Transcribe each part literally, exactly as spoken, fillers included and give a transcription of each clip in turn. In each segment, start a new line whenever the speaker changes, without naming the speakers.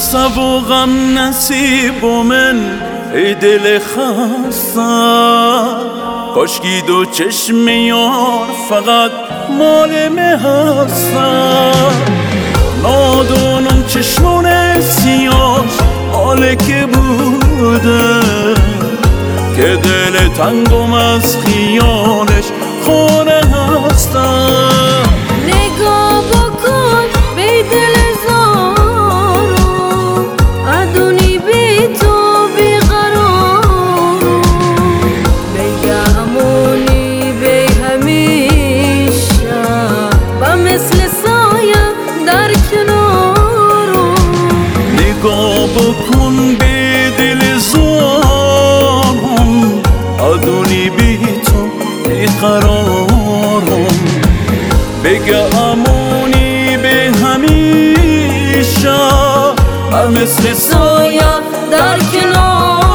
صب و غم نصیب و من ای دل خستم، کاشکی دو چشم یار فقط مال می هستم. نادونم چشمون سیاش حال که بوده که دل تنگم از خیالش خونه هستم.
نگاه بکن به دل زارم، ادونی بی تو بیقرارم، بگمونی به همیشه و مثل سایه در کنارم.
نگاه بکن به دل زارم، ادونی بی تو بیقرارم، بگه امونی به همیشه و مثل
سایه در کنارم.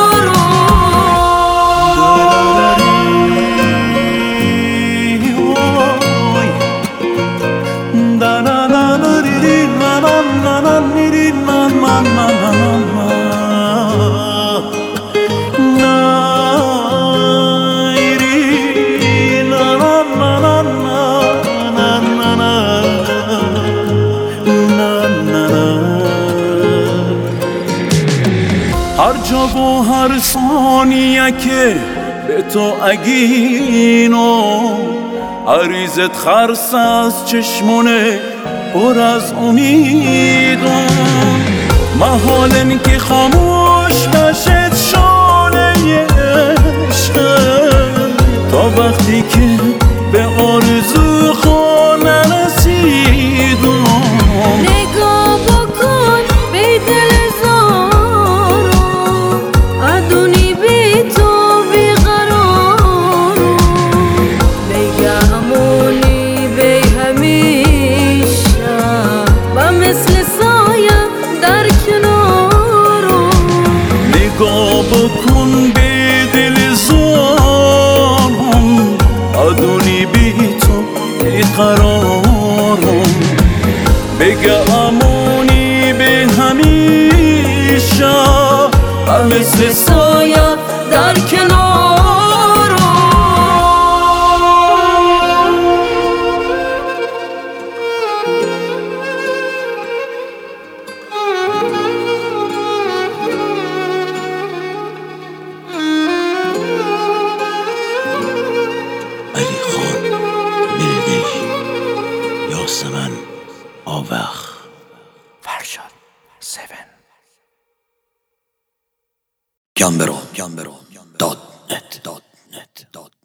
هر جا و هر ثانیه که به تو اگینو عریضت خرس از چشمونه پر از امیدم. محالن که خاموش بشد شانه عشق تا وقتی که به آرزو خانه نرسیدم.
نگاه بکن به دل زارم، ادونی بی تو بیقرارم، بگمونی به همیشه و مثل سایه در کنارم.
نگاه بکن به دل زارم، ادونی بی تو بیقرارم، بگمونی به همیشه و مثل
سایه در کنارم.
علی خان، مردی، یاسمن، آوخ،
فرشاد سیون
گمبرو دات نت